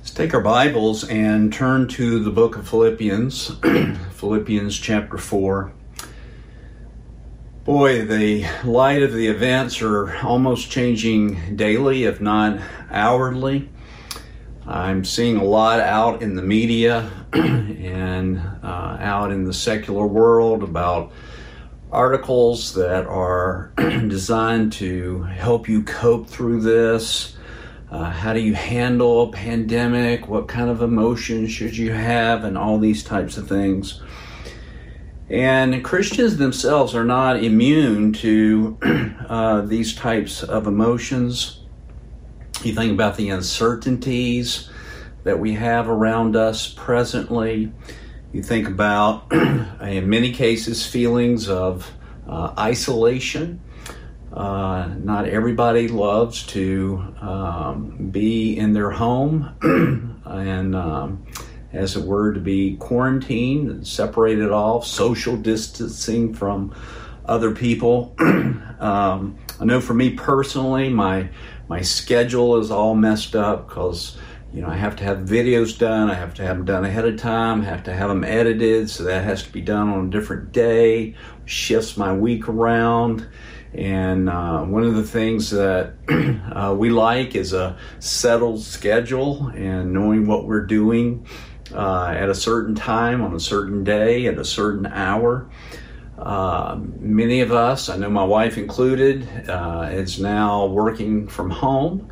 Let's take our Bibles and turn to the book of Philippians, Philippians chapter 4. Boy, the light of the events are almost changing daily, if not hourly. I'm seeing a lot out in the media and out in the secular world about articles that are designed to help you cope through this. How do you handle a pandemic? What kind of emotions should you have? And all these types of things. And Christians themselves are not immune to these types of emotions. You think about the uncertainties that we have around us presently. You think about, in many cases, feelings of isolation. Not everybody loves to be in their home and, as it were, to be quarantined and separated off, social distancing from other people. I know for me personally, my schedule is all messed up because I have to have videos done. I have to have them done ahead of time. I have to have them edited, so that has to be done on a different day. Shifts my week around. And one of the things that we like is a settled schedule and knowing what we're doing at a certain time, on a certain day, at a certain hour. Many of us, I know my wife included, is now working from home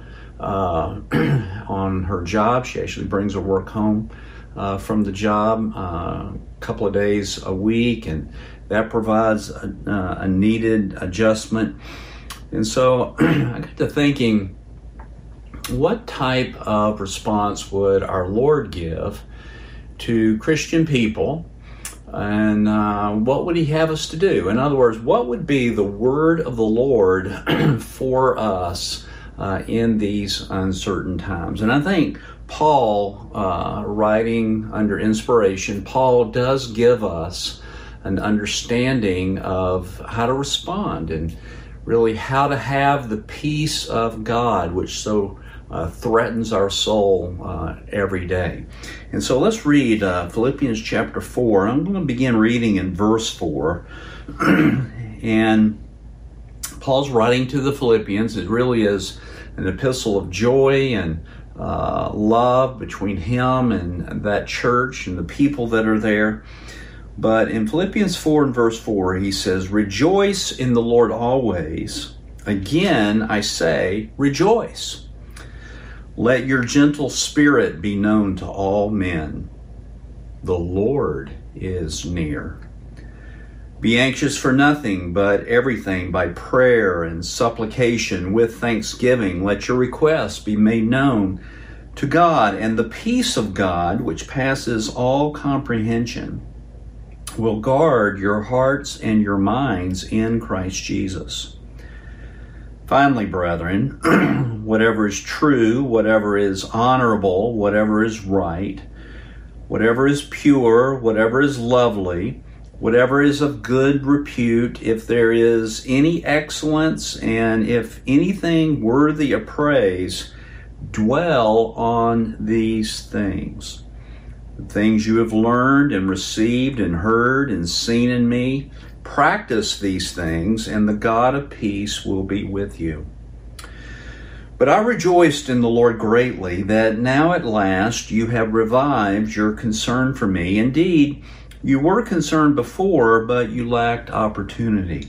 on her job. She actually brings her work home from the job a couple of days a week, and that provides a needed adjustment. And so I got to thinking, what type of response would our Lord give to Christian people? And what would he have us to do? In other words, what would be the word of the Lord for us in these uncertain times? And I think Paul, writing under inspiration, Paul does give us an understanding of how to respond and really how to have the peace of God, which so threatens our soul every day. And so let's read Philippians chapter 4. I'm going to begin reading in verse 4. And Paul's writing to the Philippians. It really is an epistle of joy and love between him and that church and the people that are there. But in Philippians 4 and verse 4, he says, "Rejoice in the Lord always. Again, I say, rejoice. Let your gentle spirit be known to all men. The Lord is near. Be anxious for nothing, but everything by prayer and supplication with thanksgiving. Let your requests be made known to God, and the peace of God, which passes all comprehension, will guard your hearts and your minds in Christ Jesus. Finally, brethren, whatever is true, whatever is honorable, whatever is right, whatever is pure, whatever is lovely, whatever is of good repute, if there is any excellence and if anything worthy of praise, dwell on these things. The things you have learned and received and heard and seen in me, practice these things, and the God of peace will be with you. But I rejoiced in the Lord greatly that now at last you have revived your concern for me. Indeed, you were concerned before, but you lacked opportunity.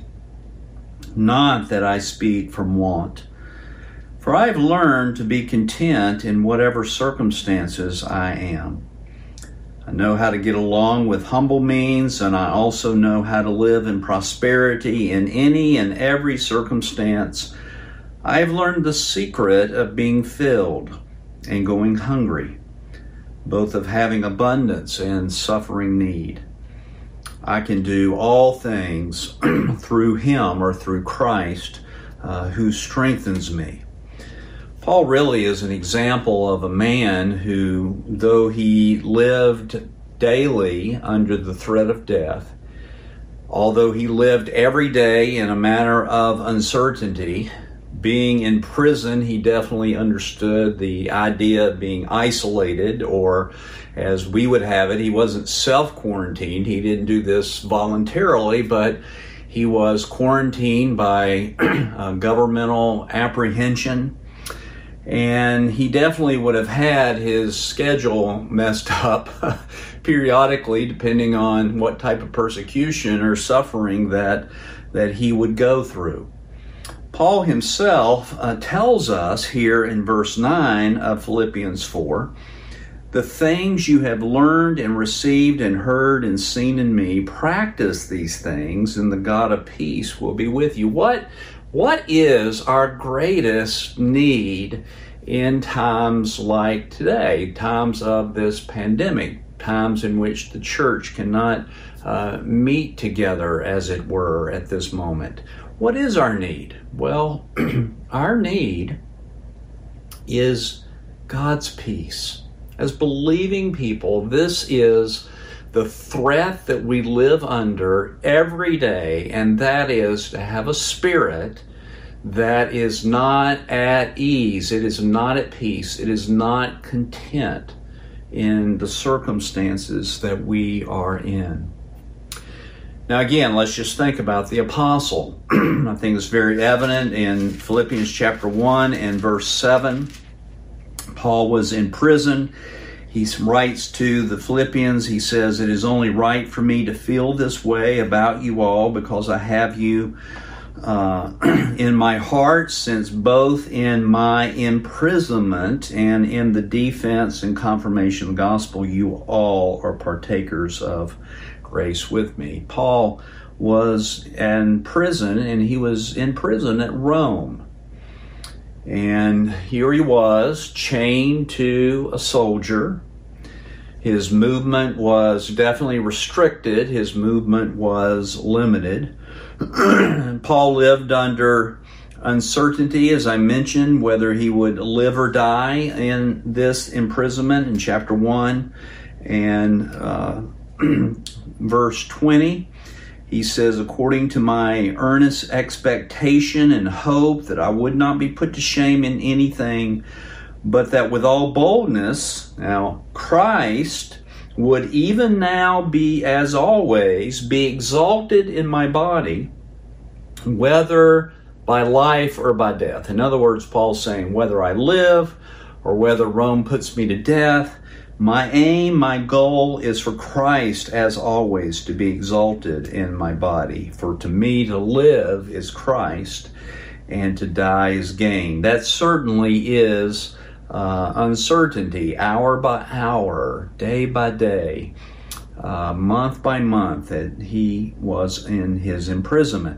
Not that I speak from want, for I have learned to be content in whatever circumstances I am. I know how to get along with humble means, and I also know how to live in prosperity in any and every circumstance. I have learned the secret of being filled and going hungry, both of having abundance and suffering need. I can do all things through him, or through Christ, who strengthens me. Paul really is an example of a man who, though he lived daily under the threat of death, although he lived every day in a manner of uncertainty, Being in prison, he definitely understood the idea of being isolated, or as we would have it, he wasn't self-quarantined. He didn't do this voluntarily, but he was quarantined by governmental apprehension. And he definitely would have had his schedule messed up periodically, depending on what type of persecution or suffering that he would go through. Paul himself tells us here in verse 9 of Philippians 4, the things you have learned and received and heard and seen in me, practice these things, and the God of peace will be with you. What is our greatest need in times like today, times of this pandemic, times in which the church cannot meet together, as it were, at this moment? What is our need? Well, our need is God's peace. As believing people, this is the threat that we live under every day, and that is to have a spirit that is not at ease, it is not at peace, it is not content in the circumstances that we are in. Now again, let's just think about the apostle. I think it's very evident in Philippians chapter 1 and verse 7. Paul was in prison. He writes to the Philippians, he says, it is only right for me to feel this way about you all because I have you in my heart, since both in my imprisonment and in the defense and confirmation of the gospel, you all are partakers of grace with me. Paul was in prison, and he was in prison at Rome. And here he was, chained to a soldier. His movement was definitely restricted. His movement was limited. Paul lived under uncertainty, as I mentioned, whether he would live or die in this imprisonment in chapter 1 and verse 20. He says, according to my earnest expectation and hope that I would not be put to shame in anything, but that with all boldness, now Christ would even now be, as always, be exalted in my body, whether by life or by death. In other words, Paul's saying, whether I live or whether Rome puts me to death, my aim, my goal is for Christ, as always, to be exalted in my body. For to me to live is Christ, and to die is gain. That certainly is uncertainty, hour by hour, day by day, month by month, that he was in his imprisonment.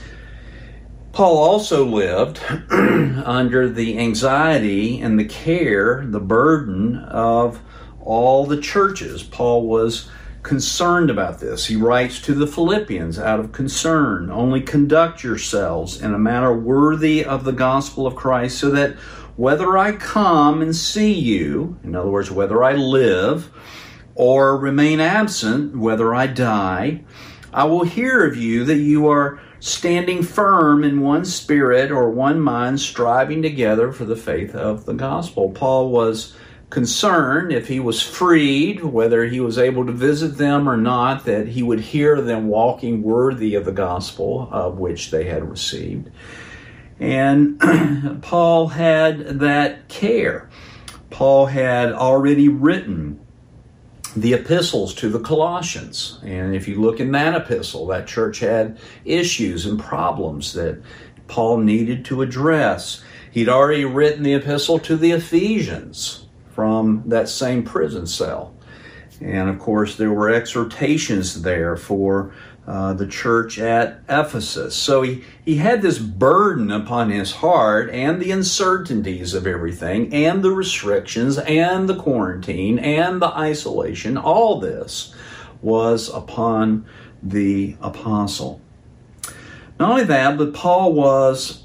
Paul also lived under the anxiety and the care, the burden of all the churches. Paul was concerned about this. He writes to the Philippians out of concern, only conduct yourselves in a manner worthy of the gospel of Christ, so that whether I come and see you, in other words, whether I live or remain absent, whether I die, I will hear of you that you are standing firm in one spirit or one mind, striving together for the faith of the gospel. Paul was concerned if he was freed, whether he was able to visit them or not, that he would hear them walking worthy of the gospel of which they had received. And Paul had that care. Paul had already written the epistles to the Colossians. And if you look in that epistle, that church had issues and problems that Paul needed to address. He'd already written the epistle to the Ephesians from that same prison cell. And of course, there were exhortations there for the church at Ephesus. So he had this burden upon his heart, and the uncertainties of everything, and the restrictions, and the quarantine, and the isolation. All this was upon the apostle. Not only that, but Paul was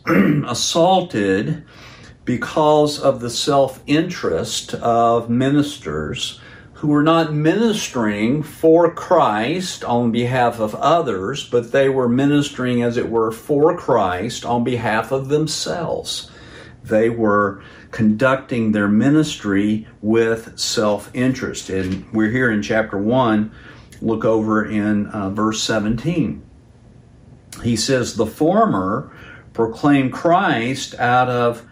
assaulted because of the self-interest of ministers who were not ministering for Christ on behalf of others, but they were ministering, as it were, for Christ on behalf of themselves. They were conducting their ministry with self-interest. And we're here in chapter 1. Look over in verse 17. He says, the former proclaim Christ out of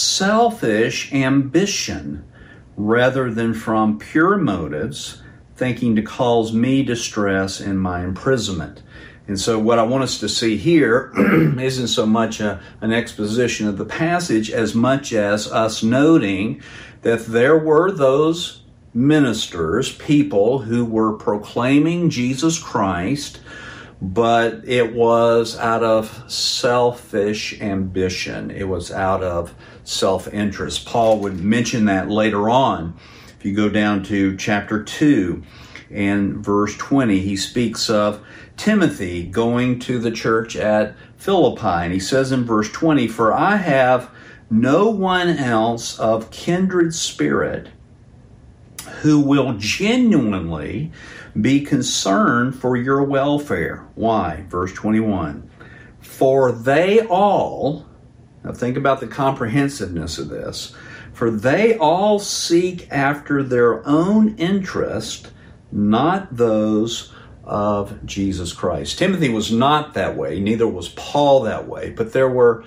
selfish ambition rather than from pure motives, thinking to cause me distress in my imprisonment. And so what I want us to see here isn't so much an exposition of the passage as much as us noting that there were those ministers, people who were proclaiming Jesus Christ, but it was out of selfish ambition. It was out of self-interest. Paul would mention that later on. If you go down to chapter 2 and verse 20, he speaks of Timothy going to the church at Philippi. And he says in verse 20, for I have no one else of kindred spirit who will genuinely be concerned for your welfare. Why? Verse 21. For they all, now think about the comprehensiveness of this, for they all seek after their own interest, not those of Jesus Christ. Timothy was not that way, neither was Paul that way, but there were,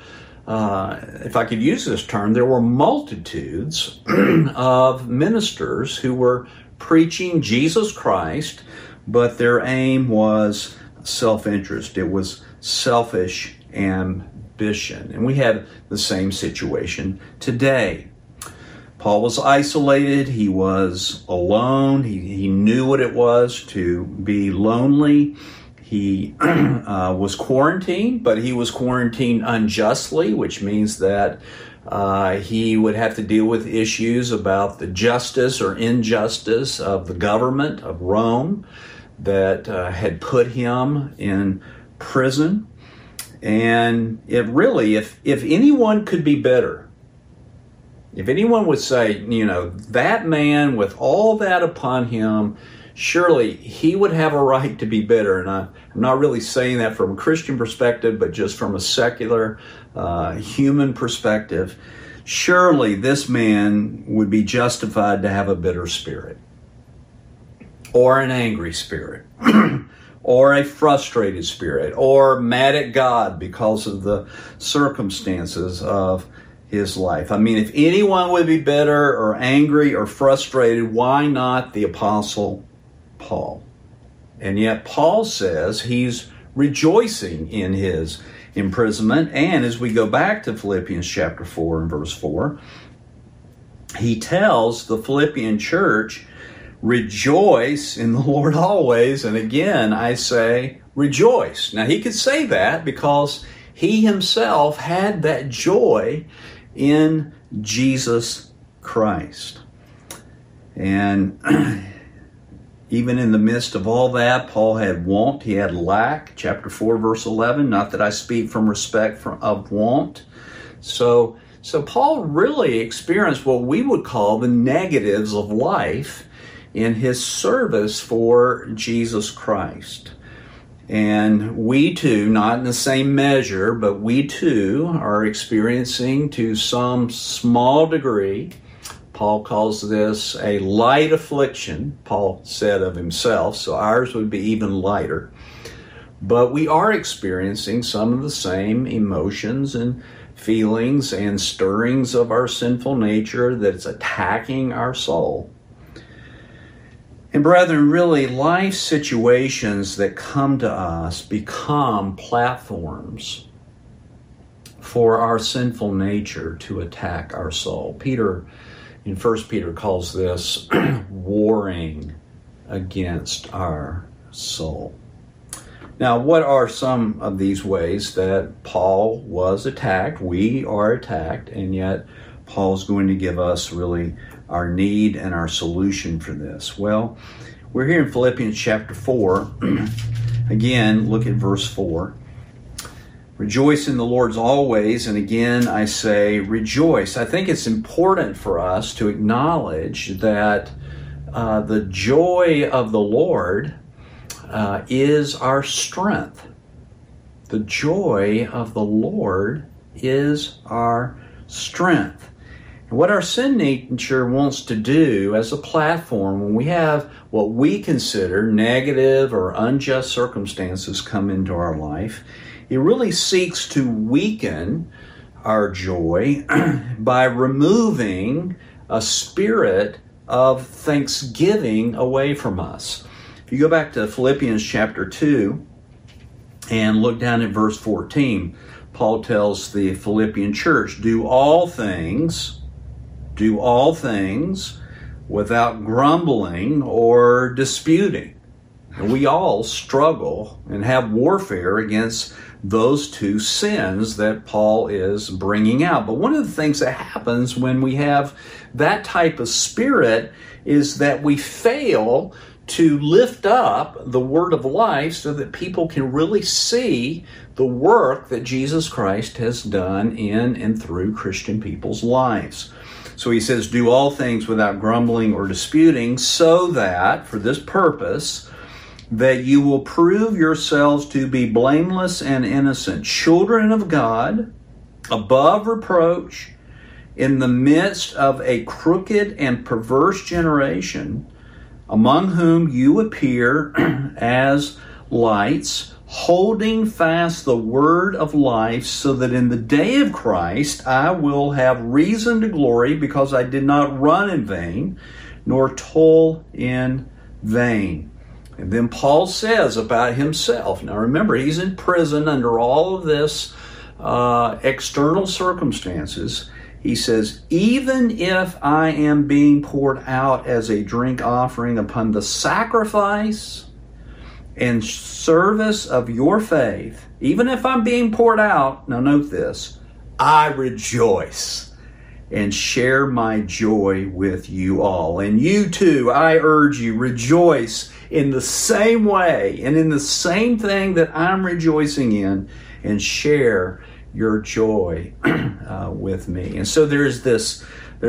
if I could use this term, there were multitudes of ministers who were preaching Jesus Christ, but their aim was self-interest. It was selfish ambition. And we have the same situation today. Paul was isolated. He was alone. He knew what it was to be lonely. He was quarantined, but he was quarantined unjustly, which means that he would have to deal with issues about the justice or injustice of the government of Rome that had put him in prison. And it really, if anyone could be better, if anyone would say, that man with all that upon him, surely he would have a right to be better. And I'm not really saying that from a Christian perspective, but just from a secular human perspective. Surely this man would be justified to have a bitter spirit, or an angry spirit, or a frustrated spirit, or mad at God because of the circumstances of his life. I mean, if anyone would be bitter or angry or frustrated, why not the Apostle Paul? And yet Paul says he's rejoicing in his imprisonment. And as we go back to Philippians chapter 4 and verse 4, he tells the Philippian church, rejoice in the Lord always. And again, I say rejoice. Now, he could say that because he himself had that joy in Jesus Christ. And even in the midst of all that, Paul had want, he had lack. Chapter 4, verse 11, not that I speak from respect of want. So Paul really experienced what we would call the negatives of life in his service for Jesus Christ. And we too, not in the same measure, but we too are experiencing to some small degree, Paul calls this a light affliction, Paul said of himself, so ours would be even lighter. But we are experiencing some of the same emotions and feelings and stirrings of our sinful nature that's attacking our soul. And brethren, really, life situations that come to us become platforms for our sinful nature to attack our soul. Peter, in 1 Peter, calls this warring against our soul. Now, what are some of these ways that Paul was attacked? We are attacked, and yet Paul's going to give us really our need and our solution for this. Well, we're here in Philippians chapter 4. Again, look at verse 4. Rejoice in the Lord always, and again I say rejoice. I think it's important for us to acknowledge that the joy of the Lord is our strength. The joy of the Lord is our strength. And what our sin nature wants to do as a platform when we have what we consider negative or unjust circumstances come into our life, it really seeks to weaken our joy by removing a spirit of thanksgiving away from us. If you go back to Philippians chapter 2 and look down at verse 14, Paul tells the Philippian church, do all things without grumbling or disputing. And we all struggle and have warfare against those two sins that Paul is bringing out. But one of the things that happens when we have that type of spirit is that we fail to lift up the word of life so that people can really see the work that Jesus Christ has done in and through Christian people's lives. So he says, do all things without grumbling or disputing, so that, for this purpose, that you will prove yourselves to be blameless and innocent, children of God, above reproach, in the midst of a crooked and perverse generation, among whom you appear as lights, holding fast the word of life, so that in the day of Christ I will have reason to glory, because I did not run in vain, nor toil in vain. And then Paul says about himself, now remember, he's in prison under all of this external circumstances. He says, even if I am being poured out as a drink offering upon the sacrifice and service of your faith, even if I'm being poured out, now note this, I rejoice and share my joy with you all. And you too, I urge you, rejoice in the same way and in the same thing that I'm rejoicing in, and share your joy with me. And so there's this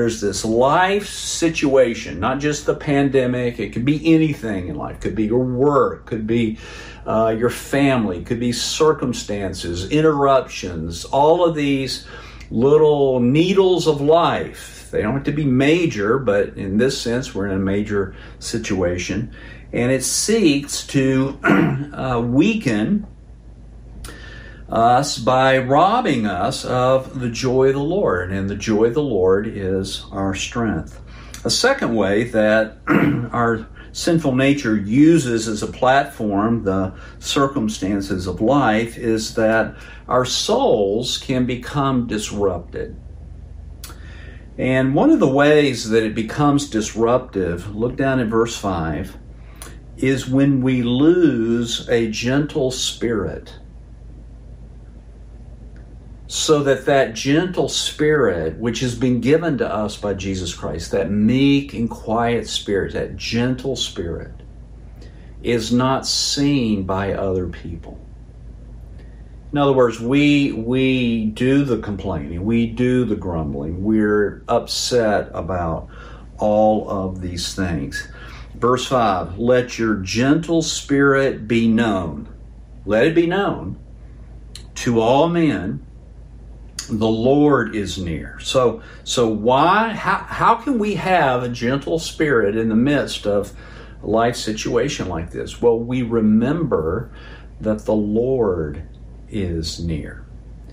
life situation, not just the pandemic. It could be anything in life. It could be your work, could be your family, could be circumstances, interruptions, all of these little needles of life. They don't have to be major, but in this sense, we're in a major situation. And it seeks to weaken us by robbing us of the joy of the Lord. And the joy of the Lord is our strength. A second way that our sinful nature uses as a platform the circumstances of life is that our souls can become disrupted. And one of the ways that it becomes disruptive, look down at verse 5, is when we lose a gentle spirit. So that gentle spirit, which has been given to us by Jesus Christ, that meek and quiet spirit, that gentle spirit, is not seen by other people. In other words, we do the complaining, we do the grumbling, we're upset about all of these things. Verse 5, let your gentle spirit be known. Let it be known to all men, the Lord is near. So why? How can we have a gentle spirit in the midst of a life situation like this? Well, we remember that the Lord is near.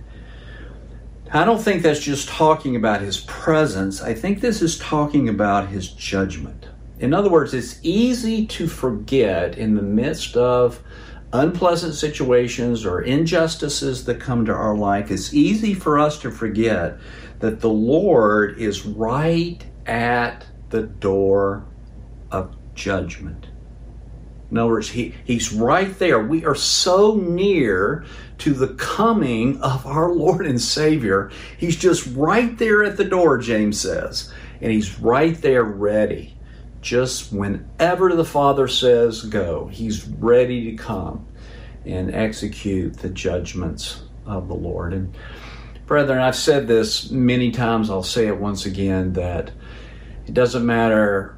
I don't think that's just talking about His presence. I think this is talking about His judgment. In other words, it's easy to forget in the midst of unpleasant situations or injustices that come to our life. It's easy for us to forget that the Lord is right at the door of judgment. In other words, He's right there. We are so near to the coming of our Lord and Savior. He's just right there at the door, James says. And He's right there ready. Just whenever the Father says go, He's ready to come and execute the judgments of the Lord. And brethren, I've said this many times, I'll say it once again, that it doesn't matter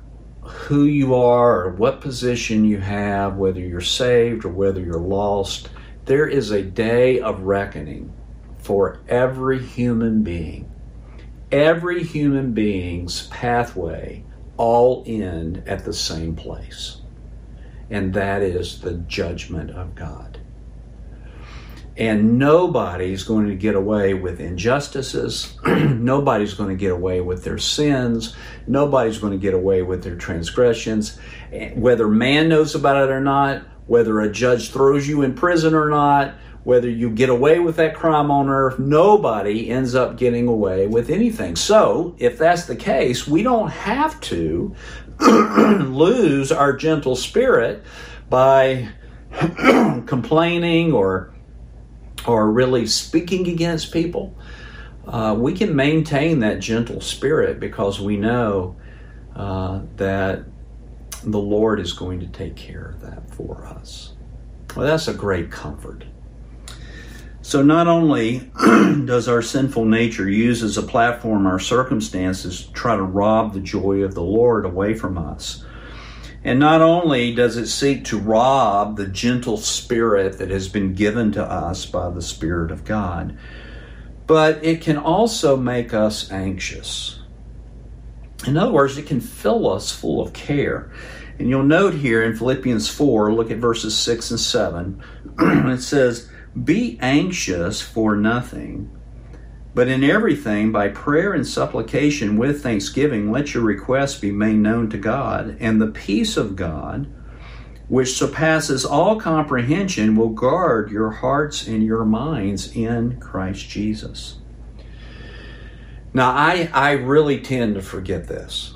who you are or what position you have, whether you're saved or whether you're lost, there is a day of reckoning for every human being. Every human being's pathway all end at the same place. And that is the judgment of God. And nobody's going to get away with injustices. Nobody's going to get away with their sins. Nobody's going to get away with their transgressions. Whether man knows about it or not, whether a judge throws you in prison or not, whether you get away with that crime on earth, nobody ends up getting away with anything. So, if that's the case, we don't have to lose our gentle spirit by complaining or really speaking against people. We can maintain that gentle spirit because we know that the Lord is going to take care of that for us. Well, that's a great comfort. So not only does our sinful nature use as a platform our circumstances to try to rob the joy of the Lord away from us, and not only does it seek to rob the gentle spirit that has been given to us by the Spirit of God, but it can also make us anxious. In other words, it can fill us full of care. And you'll note here in Philippians 4, look at verses 6 and 7, it says, "Be anxious for nothing, but in everything, by prayer and supplication with thanksgiving, let your requests be made known to God, and the peace of God, which surpasses all comprehension, will guard your hearts and your minds in Christ Jesus." Now, I really tend to forget this.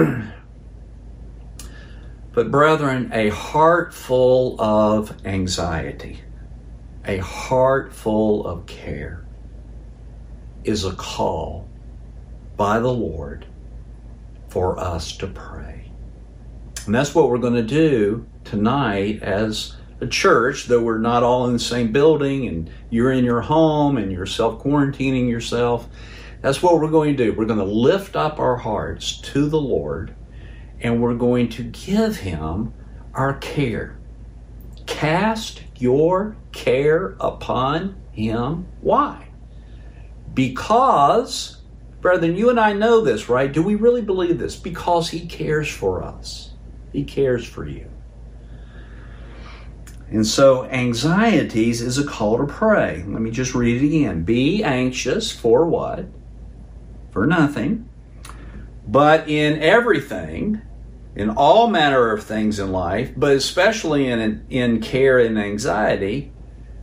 But brethren, a heart full of anxiety, a heart full of care, is a call by the Lord for us to pray. And that's what we're going to do tonight as a church, though we're not all in the same building and you're in your home and you're self-quarantining yourself. That's what we're going to do. We're going to lift up our hearts to the Lord and we're going to give Him our care. Cast your care upon Him. Why? Because, brethren, you and I know this, right? Do we really believe this? Because He cares for us. He cares for you. And so anxieties is a call to pray. Let me just read it again. Be anxious for what? For nothing. But in everything, in all manner of things in life, but especially in care and anxiety,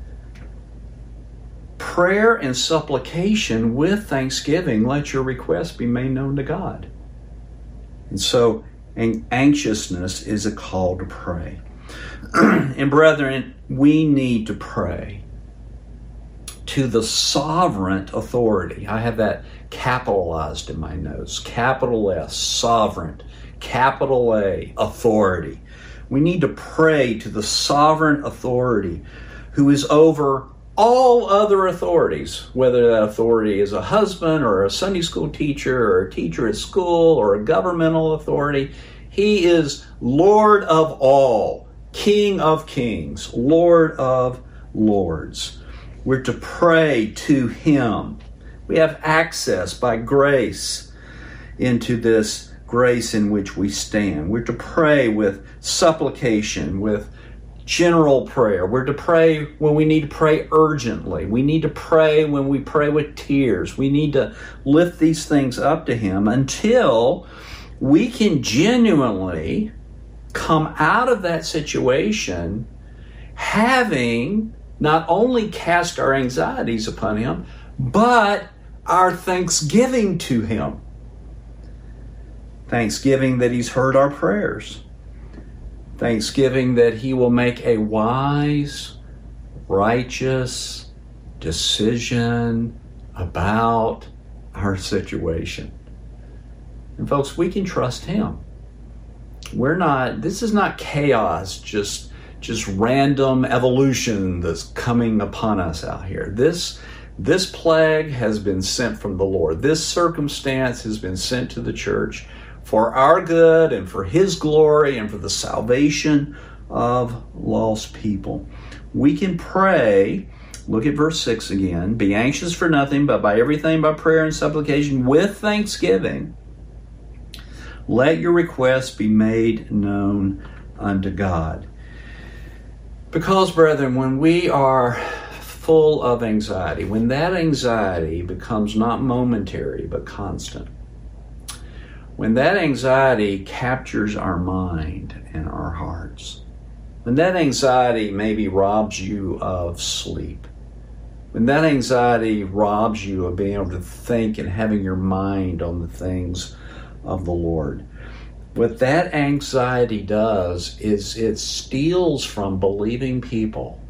prayer and supplication with thanksgiving, let your requests be made known to God. And so anxiousness is a call to pray. And brethren, we need to pray to the sovereign authority. I have that capitalized in my notes. Capital S, sovereign. Capital A, authority. We need to pray to the sovereign authority who is over all other authorities, whether that authority is a husband or a Sunday school teacher or a teacher at school or a governmental authority. He is Lord of all, King of kings, Lord of lords. We're to pray to Him. We have access by grace into this grace in which we stand. We're to pray with supplication, with general prayer. We're to pray when we need to pray urgently. We need to pray when we pray with tears. We need to lift these things up to Him until we can genuinely come out of that situation having not only cast our anxieties upon Him, but our thanksgiving to Him. Thanksgiving that He's heard our prayers. Thanksgiving that He will make a wise, righteous decision about our situation. And folks, we can trust Him. This is not chaos, just random evolution that's coming upon us out here. This plague has been sent from the Lord. This circumstance has been sent to the church for our good and for His glory and for the salvation of lost people. We can pray. Look at verse 6 again. Be anxious for nothing, but by everything by prayer and supplication with thanksgiving, let your requests be made known unto God. Because, brethren, when we are full of anxiety, when that anxiety becomes not momentary but constant, when that anxiety captures our mind and our hearts, when that anxiety maybe robs you of sleep, when that anxiety robs you of being able to think and having your mind on the things of the Lord, what that anxiety does is it steals from believing people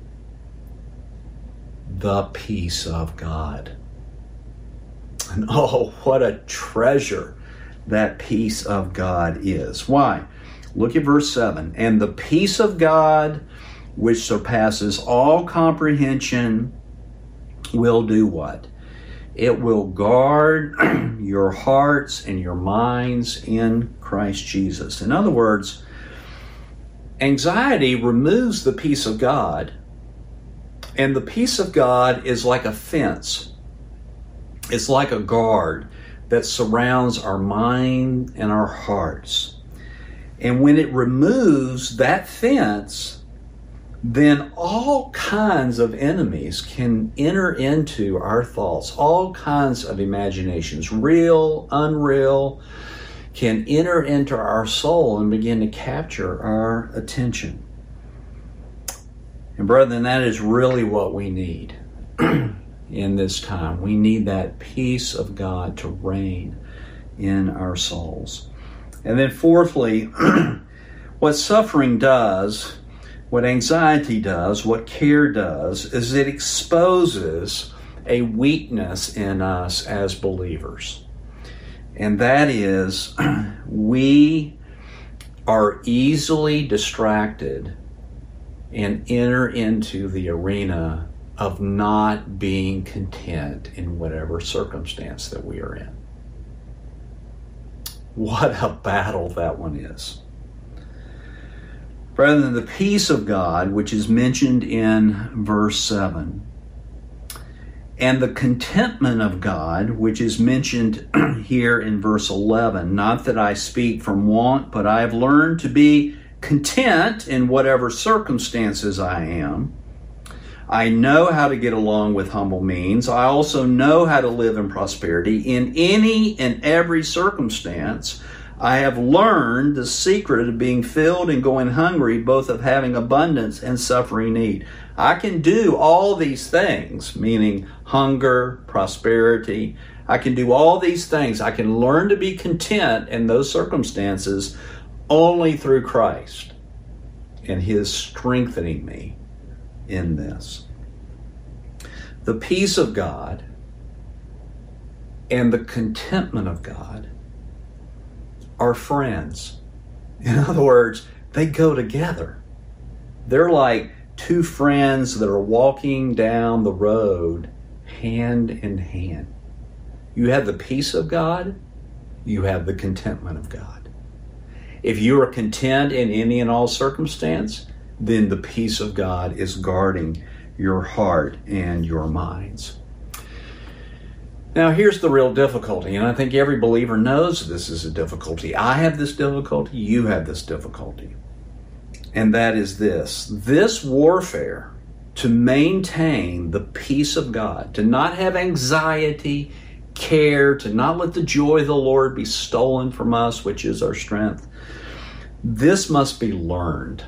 the peace of God. And oh, what a treasure that peace of God is. Why? Look at verse 7. And the peace of God, which surpasses all comprehension, will do what? It will guard your hearts and your minds in Christ Jesus. In other words, anxiety removes the peace of God, and the peace of God is like a fence. It's like a guard that surrounds our mind and our hearts. And when it removes that fence, then all kinds of enemies can enter into our thoughts. All kinds of imaginations, real, unreal, can enter into our soul and begin to capture our attention. And brethren, that is really what we need in this time. We need that peace of God to reign in our souls. And then fourthly, what suffering does, what anxiety does, what care does, is it exposes a weakness in us as believers. And that is, we are easily distracted and enter into the arena of not being content in whatever circumstance that we are in. What a battle that one is. Brethren, the peace of God, which is mentioned in verse 7, and the contentment of God, which is mentioned here in verse 11, not that I speak from want, but I have learned to be content in whatever circumstances I am. I know how to get along with humble means. I also know how to live in prosperity. In any and every circumstance, I have learned the secret of being filled and going hungry, both of having abundance and suffering need. I can do all these things, meaning hunger, prosperity. I can do all these things. I can learn to be content in those circumstances only through Christ and His strengthening me in this. The peace of God and the contentment of God are friends. In other words, they go together. They're like two friends that are walking down the road hand in hand. You have the peace of God, you have the contentment of God. If you are content in any and all circumstance, then the peace of God is guarding your heart and your minds. Now, here's the real difficulty, and I think every believer knows this is a difficulty. I have this difficulty, you have this difficulty. And that is this warfare to maintain the peace of God, to not have anxiety, care, to not let the joy of the Lord be stolen from us, which is our strength. This must be learned.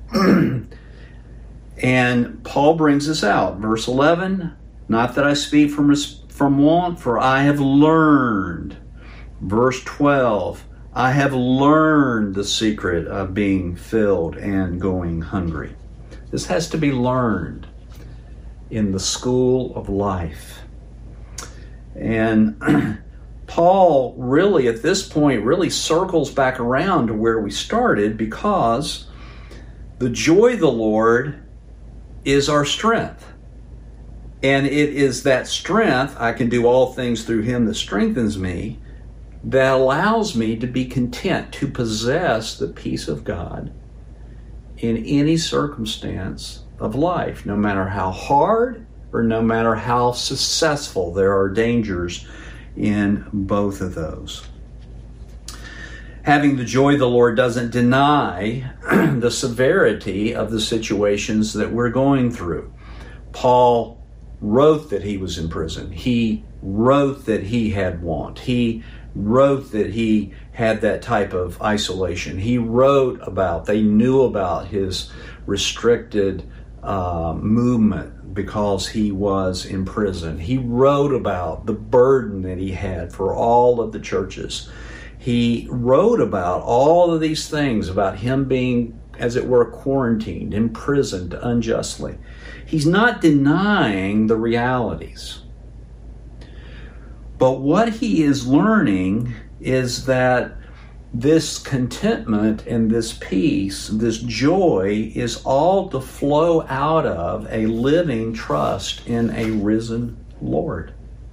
And Paul brings this out. Verse 11, not that I speak from want, for I have learned. Verse 12, I have learned the secret of being filled and going hungry. This has to be learned in the school of life. And Paul really, at this point, really circles back around to where we started, because the joy of the Lord is our strength. And it is that strength, I can do all things through Him that strengthens me, that allows me to be content to possess the peace of God in any circumstance of life, no matter how hard or no matter how successful. There are dangers in both of those. Having the joy of the Lord doesn't deny the severity of the situations that we're going through. Paul wrote that he was in prison. He wrote that he had want. He wrote that he had that type of isolation. He wrote about, they knew about his restricted movement because he was in prison. He wrote about the burden that he had for all of the churches. He wrote about all of these things, about him being, as it were, quarantined, imprisoned unjustly. He's not denying the realities. But what he is learning is that this contentment and this peace, this joy, is all to flow out of a living trust in a risen Lord.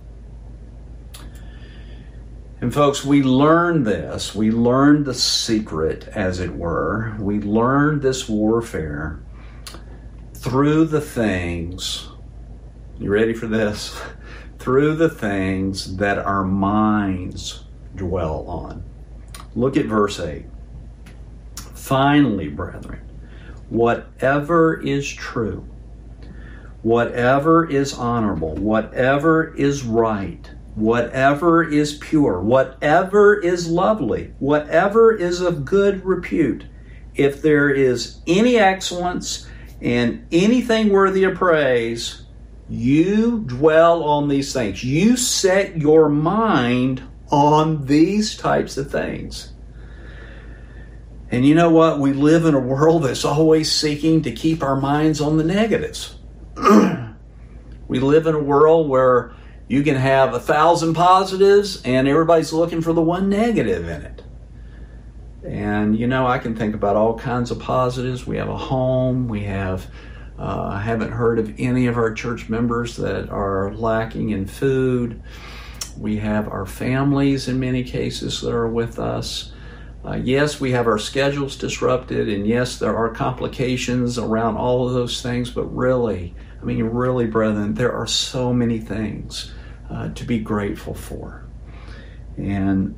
And folks, we learn this. We learn the secret, as it were. We learn this warfare through the things, you ready for this? Through the things that our minds dwell on. Look at verse 8. Finally, brethren, whatever is true, whatever is honorable, whatever is right, whatever is pure, whatever is lovely, whatever is of good repute, if there is any excellence and anything worthy of praise, you dwell on these things. You set your mind on these types of things. And you know what? We live in a world that's always seeking to keep our minds on the negatives. We live in a world where you can have 1,000 positives and everybody's looking for the one negative in it. And, you know, I can think about all kinds of positives. We have a home. We have, I haven't heard of any of our church members that are lacking in food. We have our families in many cases that are with us. Yes, we have our schedules disrupted, and yes, there are complications around all of those things, but really, brethren, there are so many things to be grateful for. And,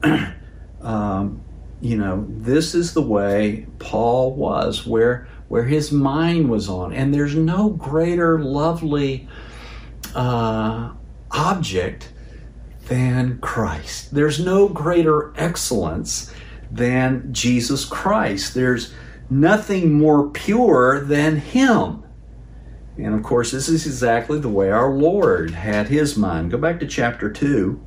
this is the way Paul was, where his mind was on. And there's no greater lovely object than Christ. There's no greater excellence than Jesus Christ. There's nothing more pure than Him. And of course, this is exactly the way our Lord had His mind. Go back to chapter 2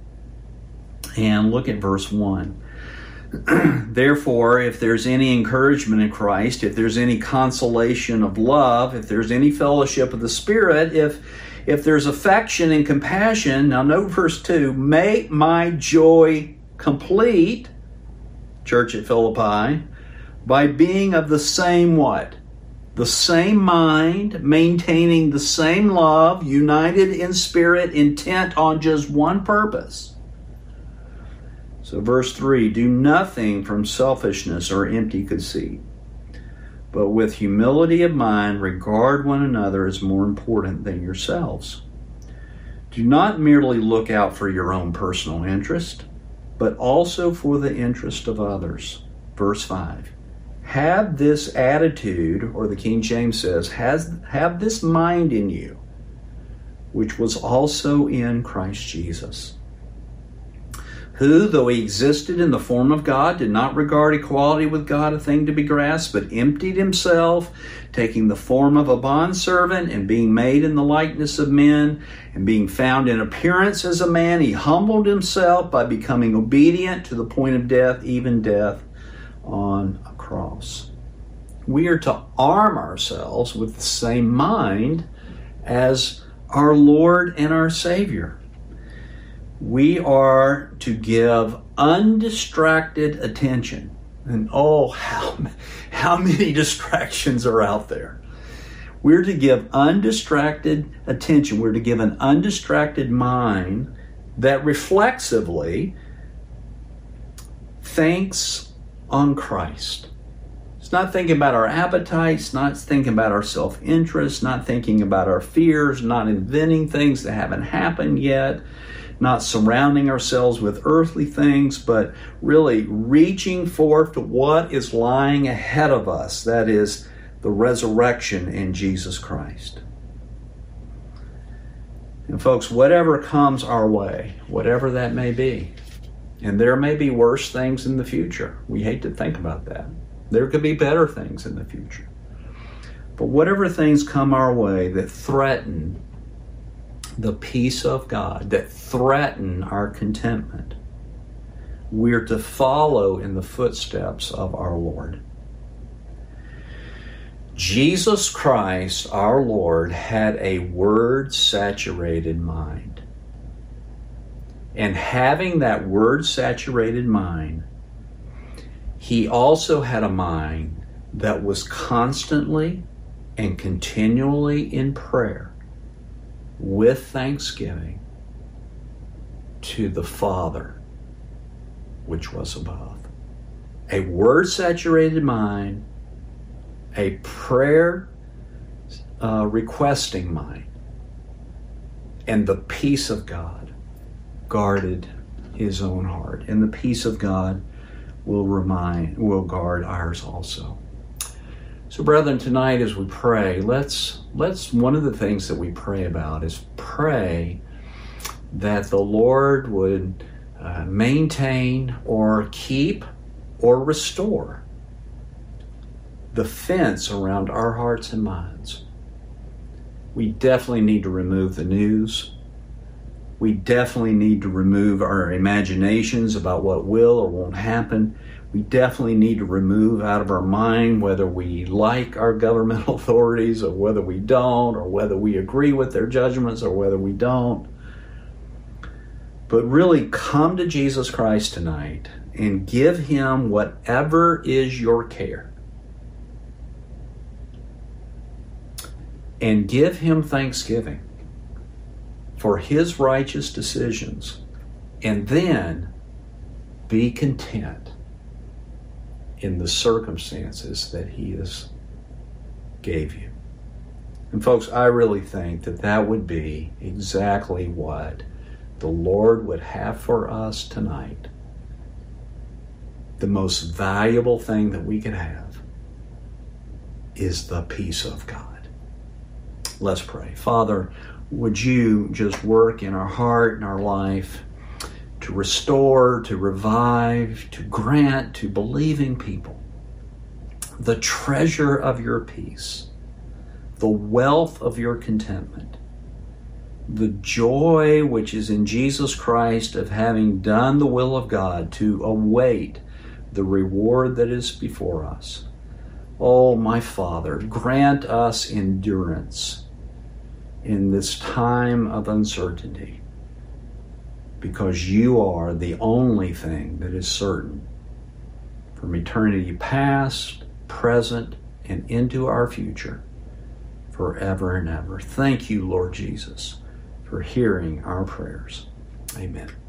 and look at verse 1. Therefore, if there's any encouragement in Christ, if there's any consolation of love, if there's any fellowship of the Spirit, if there's affection and compassion, now note verse 2, make my joy complete, church at Philippi, by being of the same what? The same mind, maintaining the same love, united in spirit, intent on just one purpose. So verse 3, do nothing from selfishness or empty conceit, but with humility of mind regard one another as more important than yourselves. Do not merely look out for your own personal interest, but also for the interest of others. Verse 5, have this attitude, or the King James says, have this mind in you, which was also in Christ Jesus, who, though he existed in the form of God, did not regard equality with God a thing to be grasped, but emptied himself, taking the form of a bondservant, and being made in the likeness of men, and being found in appearance as a man, he humbled himself by becoming obedient to the point of death, even death on a cross. We are to arm ourselves with the same mind as our Lord and our Savior. We are to give undistracted attention. And oh, how many distractions are out there. We're to give undistracted attention. We're to give an undistracted mind that reflexively thinks on Christ. It's not thinking about our appetites, not thinking about our self-interest, not thinking about our fears, not inventing things that haven't happened yet, not surrounding ourselves with earthly things, but really reaching forth to what is lying ahead of us. That is the resurrection in Jesus Christ. And folks, whatever comes our way, whatever that may be, and there may be worse things in the future. We hate to think about that. There could be better things in the future. But whatever things come our way that threaten the peace of God, that threaten our contentment, we're to follow in the footsteps of our Lord. Jesus Christ, our Lord, had a word-saturated mind. And having that word-saturated mind, he also had a mind that was constantly and continually in prayer with thanksgiving to the Father which was above. A word-saturated mind, a prayer requesting mind, and the peace of God guarded his own heart. And the peace of God will guard ours also. So brethren, tonight as we pray, let's one of the things that we pray about is pray that the Lord would maintain or keep or restore the fence around our hearts and minds. We definitely need to remove the news. We definitely need to remove our imaginations about what will or won't happen. We definitely need to remove out of our mind whether we like our governmental authorities or whether we don't, or whether we agree with their judgments or whether we don't. But really come to Jesus Christ tonight and give him whatever is your care. And give him thanksgiving for his righteous decisions, and then be content in the circumstances that he has gave you. And folks, I really think that that would be exactly what the Lord would have for us tonight. The most valuable thing that we could have is the peace of God. Let's pray. Father, would you just work in our heart and our life to restore, to revive, to grant to believing people the treasure of your peace, the wealth of your contentment, the joy which is in Jesus Christ of having done the will of God, to await the reward that is before us. Oh, my Father, grant us endurance in this time of uncertainty, because you are the only thing that is certain from eternity past, present, and into our future, forever and ever. Thank you, Lord Jesus, for hearing our prayers. Amen.